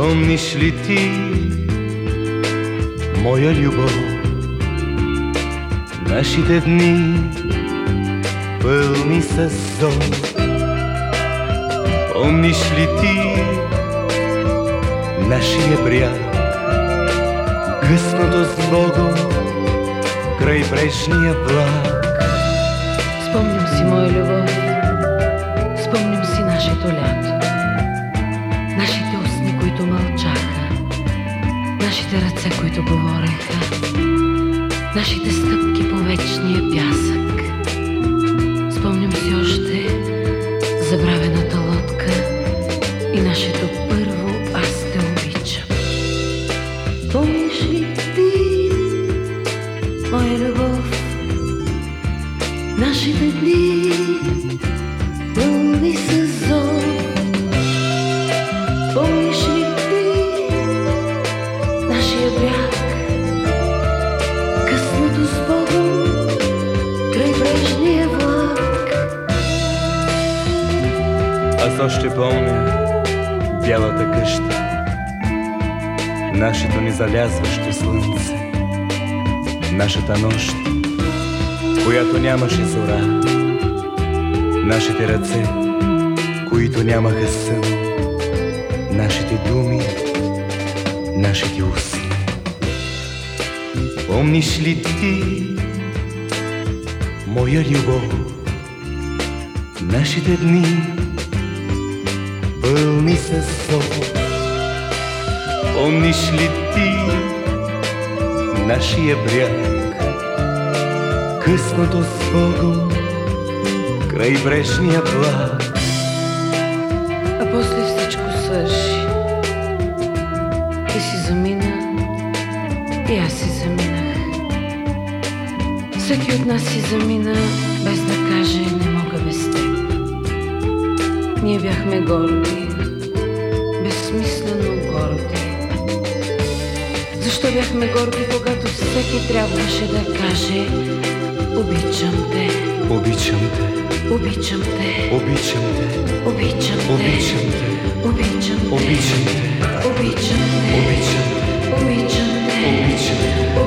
Помниш ли ти, моя любов, нашите дни пълни със зор? Помниш ли ти нашия бряг, късното с Богом крайбрежния влак? Спомням си, моя любов, спомням си нашето лято, нашите устни, които мълчаха, нашите ръце, които говореха, нашите стъпки по вечния пясък. Спомням си още забравената лодка и нашето първо "Аз те обичам". Помниш ли ти, моя любов, нашите дни пълни със зор? Помниш ли ти нашия бряг, късното с Богом крайбрежния влак? Аз още помня бялата къща, нашето незалязващо слънце, нашата нощ, която нямаше зора, нашите ръце, които нямаха сън, нашите думи, нашите усни. Помниш ли ти, моя любов, нашите дни пълни със зор? Помниш ли ти нашия бряг, късното с Богом крайбрежния влак? А после всичко свърши. Ти си замина и аз си заминах. Всеки от нас си замина, без да каже "не мога без теб". Ние бяхме горди, безсмислено горди. Защо бяхме горди, когато всеки трябваше да каже "обичам те"? Обичам те, Обичам те, обичам те, обичам те, обичам те, обичам те, обичам те, обичам те, обичам те, обичам те, обичам те.